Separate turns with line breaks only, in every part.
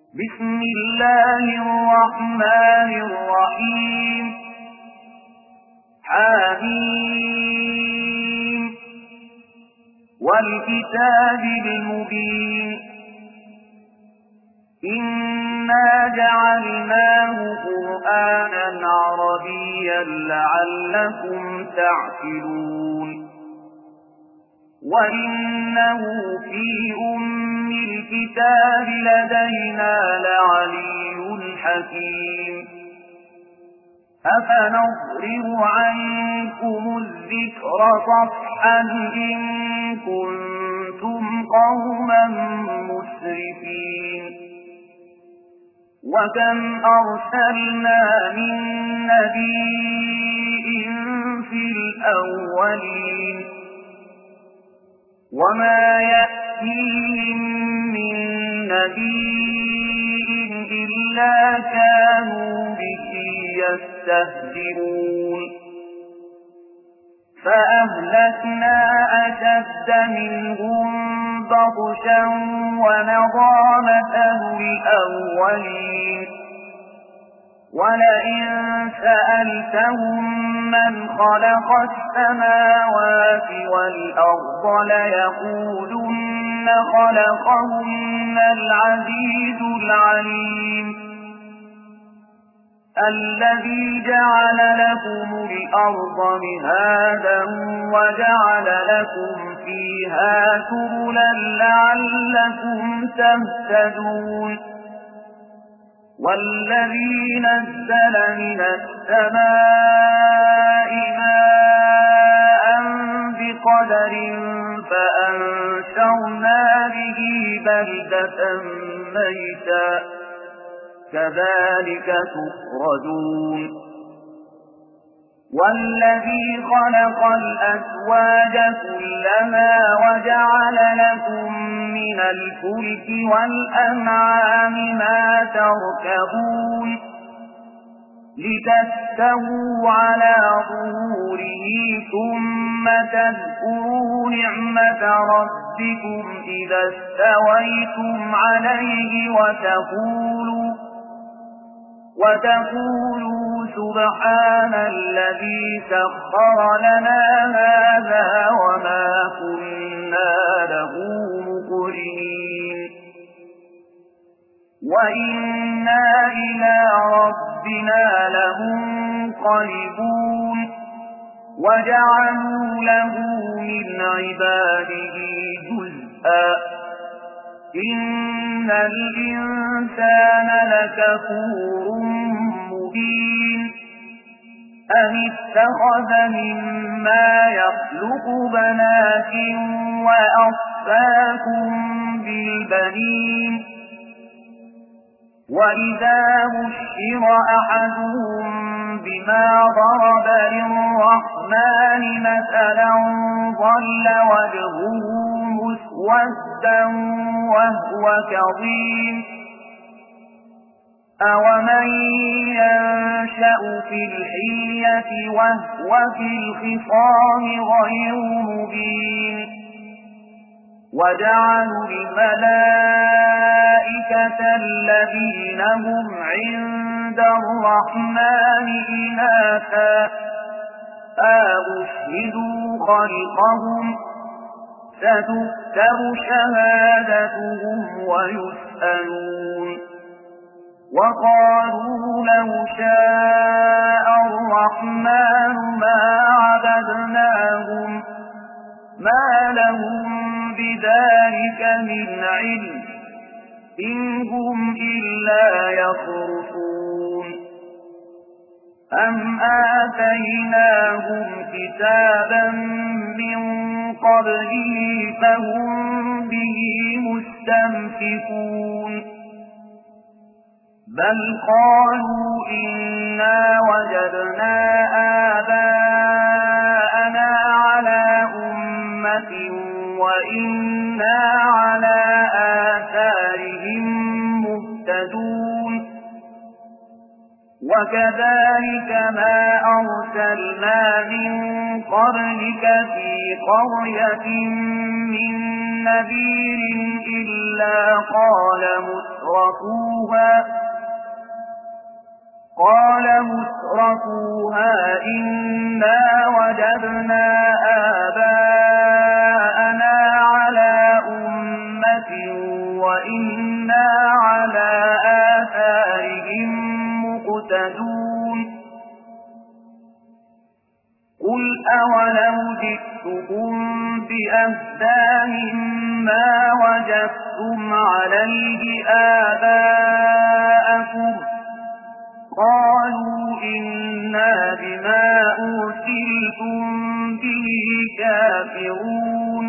بسم الله الرحمن الرحيم حميم والكتاب المبين إنا جعلناه قرآنا عربيا لعلكم تعقلون وإنه في أم الكتاب لدينا لعلي حكيم أفنضرب عنكم الذكر صفحا إن كنتم قوما مسرفين وكم أرسلنا من نبي في الأولين وما يأتيهم من نبي إلا كانوا به يستهزئون فأهلكنا أشد منهم بطشا ومضى مثل الأولين ولئن سألتهم من خلق السماوات والأرض ليقولن خلقهن العزيز العليم الذي جعل لكم الأرض مهادا وجعل لكم فيها سبلا لعلكم تهتدون والذي نزل من السماء ماء بقدر فأنشرنا به بلدة ميتا كذلك تخرجون والذي خلق الأزواج كلها وجعل لكم من الفلك والأنعام ما تركبون لتستووا على ظهوره ثم تذكروا نعمة ربكم إذا استويتم عليه وتقولوا سبحان الذي سخر لنا هذا وما كنا له مقرنين وإنا إلى ربنا لمنقلبون وجعلوا له من عباده جزءا إن الإنسان لكفور مبين أم اتخذ مما يخلق بنات وأصفاكم بالبنين وإذا بشر أحدهم بما ضرب للرحمن مثلا ظل وجهه مسودا وهو كظيم أومن ينشأ في الحلية وهو في الخصام غير مبين وجعلوا الملائكة الذين هم عند الرحمن إناثا أشهدوا خلقهم ستكتب شهادتهم ويسألون وقالوا لو شاء الرحمن ما عبدناهم ما لهم بذلك من علم إن هم إلا يخرصون أم آتيناهم كتابا من قبله فهم به مستمسكون بل قالوا إنا وجدنا آباءنا على أمة وإنا على آثارهم مهتدون وكذلك ما أرسلنا من قبلك في قرية من نذير إلا قال مترفوها مترفوها إنا وجدنا آباءنا على أمة وإنا على آثارهم مقتدون قل أولو جئتكم بأهدى مما وجدتم عليه آباءكم قالوا إنا بما أرسلتم به كافرون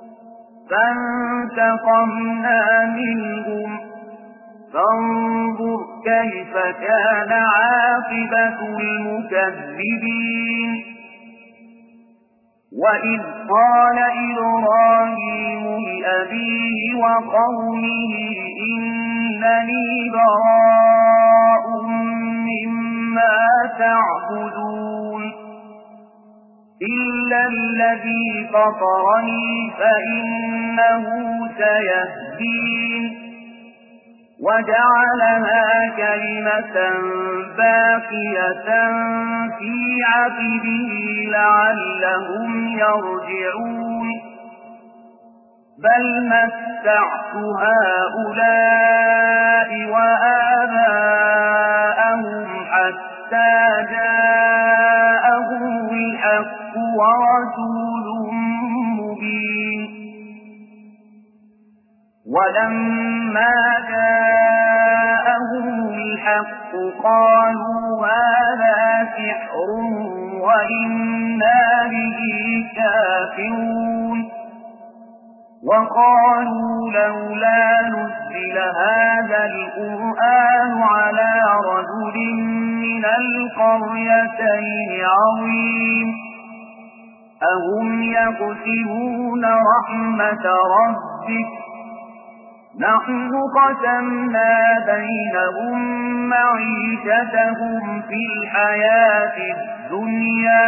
فانتقمنا منهم فانظر كيف كان عاقبة المكذبين وإذ قال إبراهيم لأبيه وقومه إنني براء مما تعبدون إلا الذي فطرني فإنه سيهدين وجعلها كلمة باقية في عقبه لعلهم يرجعون بل متعت هؤلاء وآباءهم حتى جاءهم الحق ورسول مبين ولما جاءهم الحق قالوا هذا سحر وإنا به كافرون وقالوا لولا نزل هذا القرآن على رجل من القريتين عظيم أهم يقسمون رحمة ربك نحن قسمنا بينهم معيشتهم في الحياة الدنيا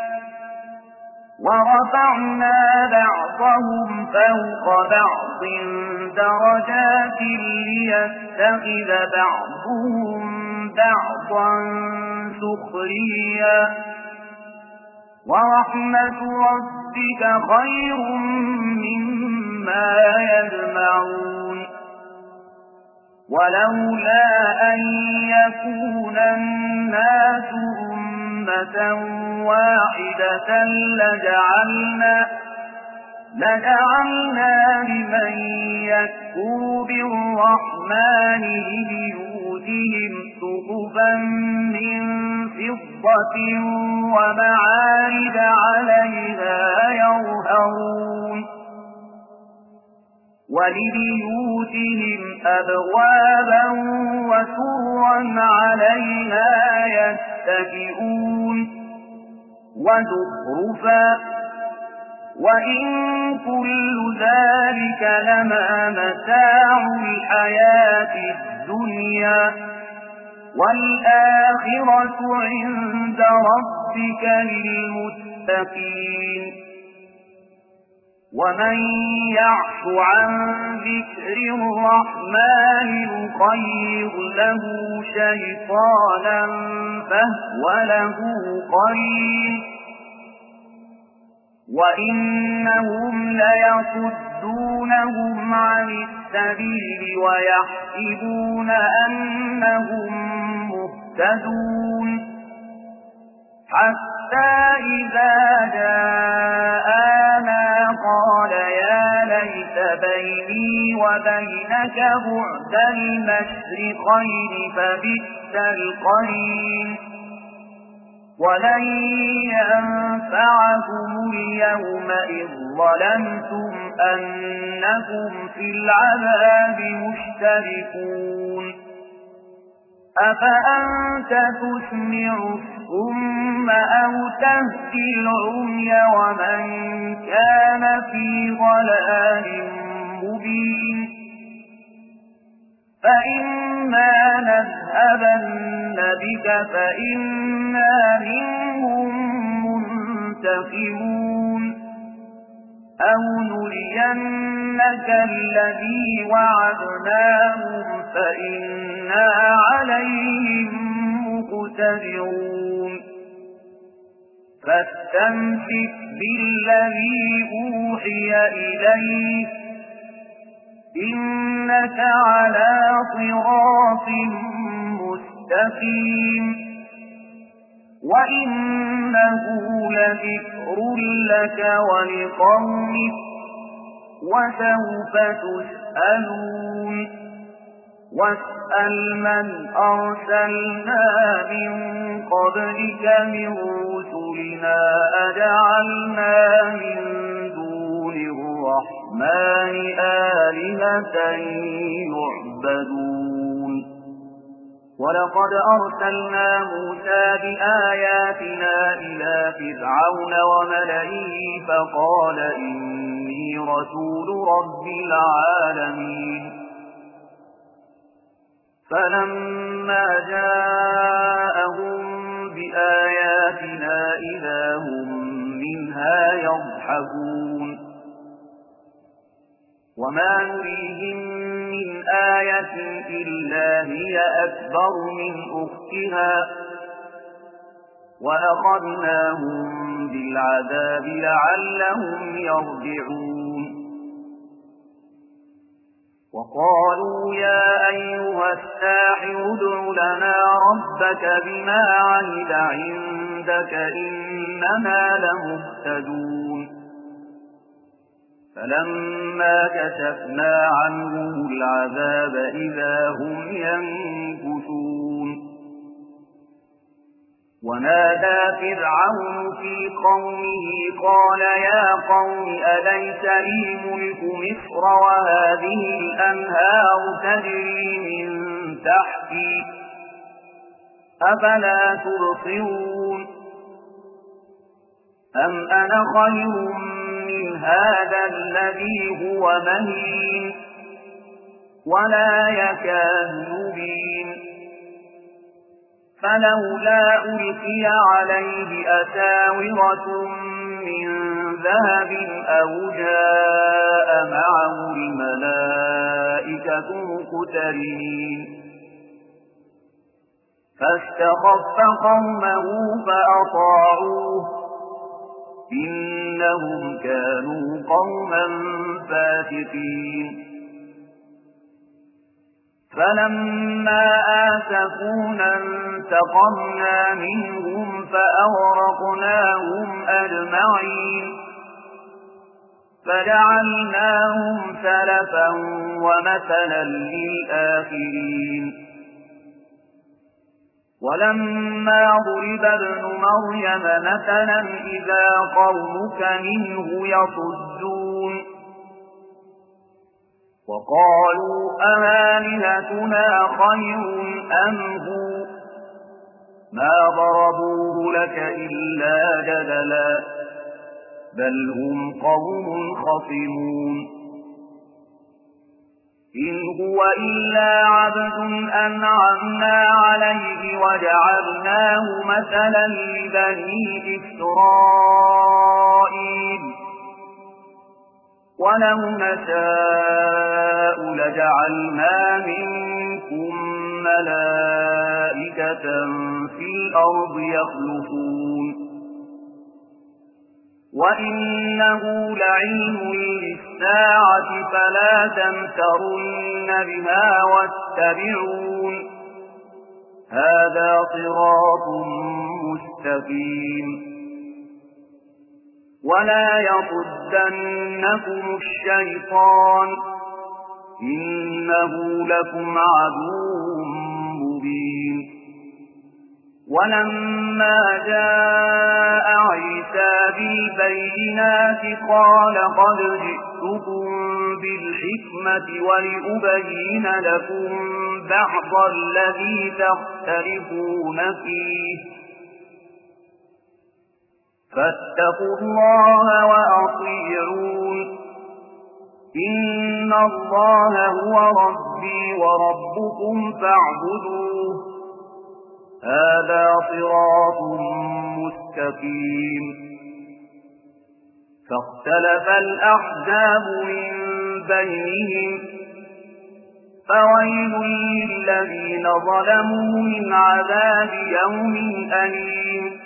ورفعنا بعضهم فوق بعض درجات ليتخذ بعضهم بعضا سخريا ورحمة ربك خير مما يجمعون ولولا أن يكون الناس أمة واحدة لجعلنا لمن يكفر بالرحمن لبيوتهم سقفا من فضة ومعارج عليها يظهرون ولبيوتهم أبوابا وسرا عليها يتكئون وزخرفا وإن كل ذلك لما متاع الحياة الدنيا والآخرة عند ربك للمتقين ومن يعش عن ذكر الرحمن نقيض له شيطانا فهو له قرين وإنهم ليصدونهم عن السبيل ويحسبون أنهم مهتدون حتى إذا جاءنا قال يا ليت بيني وبينك بعد المشرقين فبئس القرين ولن ينفعكم اليوم إذ ظلمتم أنكم في العذاب مشتركون أفأنت تسمع الصم أو تهدي العمي ومن كان في ضلال مبين فإما نذهبن بك فإنا منهم منتقمون أو نرينك الذي وعدناهم فإنا عليهم مقتدرون فاستمسك بالذي أوحي إليك إنك على صراط مستقيم وإنه لذكر لك ولقومك وسوف تسألون واسأل من أرسلنا من قبلك من رسلنا أجعلنا من دون الرحمن آلهة يعبدون ولقد أرسلنا موسى بآياتنا إلى فرعون وملئه فقال إني رسول رب العالمين فلما جاءهم بآياتنا إذا هم منها يضحكون وما نريهم من آية إلا هي أكبر من أختها وأخذناهم بالعذاب لعلهم يرجعون وقالوا يا أيها الساحر ادع لنا ربك بما عهد عندك إننا لمهتدون فلما كشفنا عنهم العذاب إذا هم ينكثون ونادى فرعون في قومه قال يا قوم أليس لي ملك مصر وهذه الأنهار تجري من تحتي أفلا تبصرون أم أنا خير من هذا الذي هو مهين ولا يكاد يبين فلولا ألقي عليه أساورة من ذهب أو جاء معه الملائكة مقترنين فاستخف قومه فأطاعوه إنهم كانوا قوما فاسقين فلما آسفونا انتقمنا منهم فأغرقناهم أجمعين فجعلناهم سلفا ومثلا للآخرين ولما ضرب ابن مريم مثلا إذا قومك منه يصدون وقالوا أآلهتنا خير أم هو ما ضربوه لك إلا جدلا بل هم قوم خصمون إن هو إلا عبد أنعمنا عليه وجعلناه مثلا لبني إسرائيل ولو نشاء لجعلنا منكم ملائكة في الأرض يخلفون وإنه لعلم للساعة فلا تمترن بها واتبعون هذا صراط مستقيم ولا يصدنكم الشيطان إنه لكم عدو مبين ولما جاء عيسى بالبينات قال قد جئتكم بالحكمة ولأبين لكم بعض الذي تختلفون فيه فاتقوا الله وأطيعون إن الله هو ربي وربكم فاعبدوه هذا صراط مستقيم فاختلف الأحزاب من بينهم فويل للذين ظلموا من عذاب يوم أليم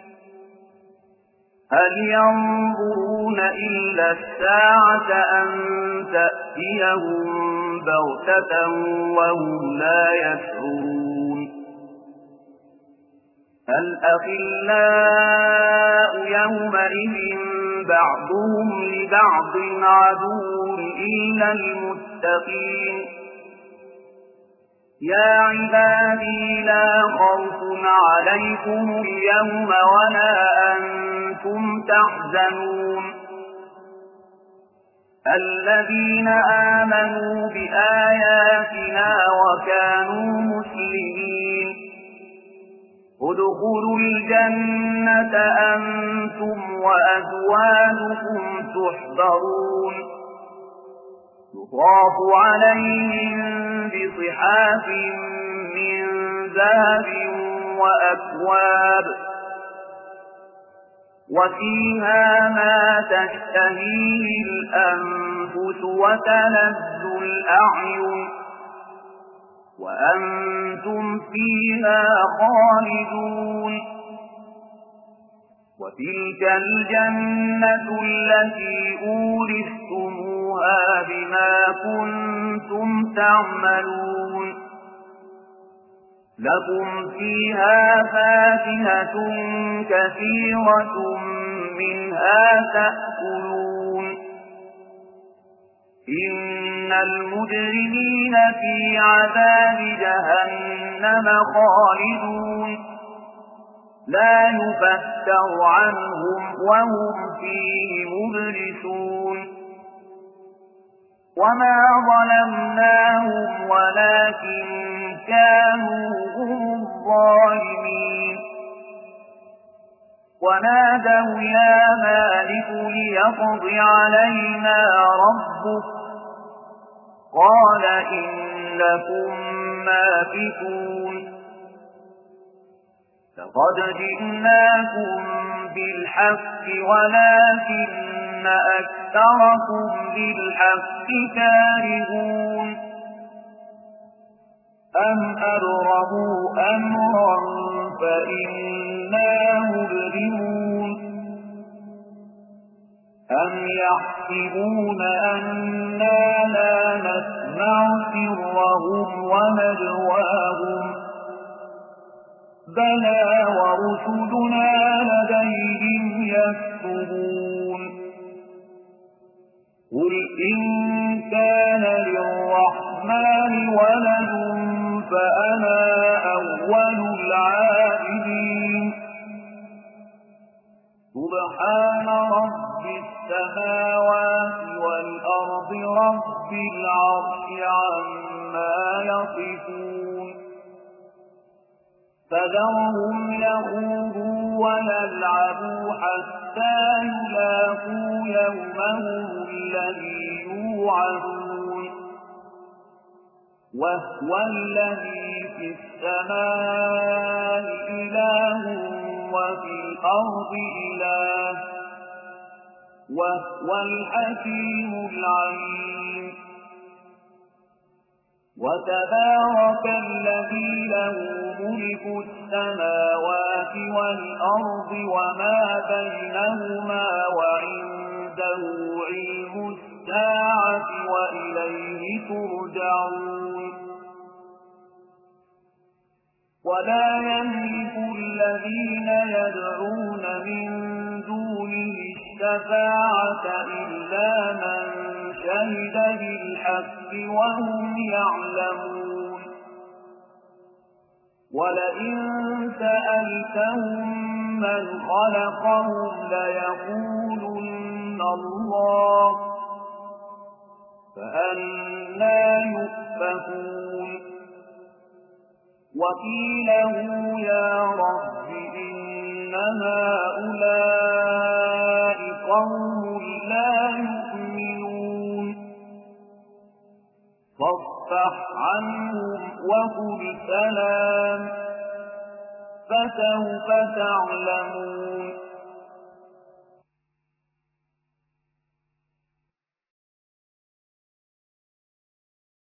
هل ينظرون إلا الساعة أن تأتيهم بغتة وهم لا يشعرون الأخلاء يومئذ بعضهم لبعض عدو إلا المتقين يا عبادي لا خوف عليكم اليوم ولا أنتم تحزنون الذين آمنوا بآياتنا وكانوا مسلمين ادخلوا الجنة أنتم وأزواجكم تحبرون يطاف عليهم بصحاف من ذهب وأكواب وفيها ما تشتهيه الأنفس وتلذ الأعين وأنتم فيها خالدون وتلك الجنة التي أورثتموها بما كنتم تعملون لكم فيها فاكهة كثيرة منها تأكلون إن المجرمين في عذاب جهنم خالدون لا يفتر عنهم وهم فيه مبلسون وما ظلمناهم ولكن كانوا هم الظالمين ونادوا يا مالك ليقض علينا ربك قال إنكم ماكثون لقد جئناكم بالحق ولكن أكثركم للحق كارهون أم أبرموا أمرا فإنا مبرمون أم يحسبون أننا لا نسمع سرهم ونجواهم بلى ورسلنا لديهم يكتبون قل إن كان للرحمن ولد فأنا أول العابدين سبحان رب السماوات والأرض رب العرش عما يصفون فذرهم يخوضوا ويلعبوا حتى يلاقوا يومهم الذي يوعدون وهو الذي في السماء إله وفي الأرض إله وهو الحكيم العليم وتبارك الذي له ملك السماوات والأرض وما بينهما وعنده علم الساعة وإليه ترجعون ولا يملك الذين يدعون من دونه الشفاعة إلا من شهد بالحق وهم يعلمون ولئن سألتهم من خلقهم ليقولن الله فأنى يؤفكون وقيله يا رب إن هؤلاء قوم لا يؤمنون فاصفح عنهم وقل سلام فسوف تعلمون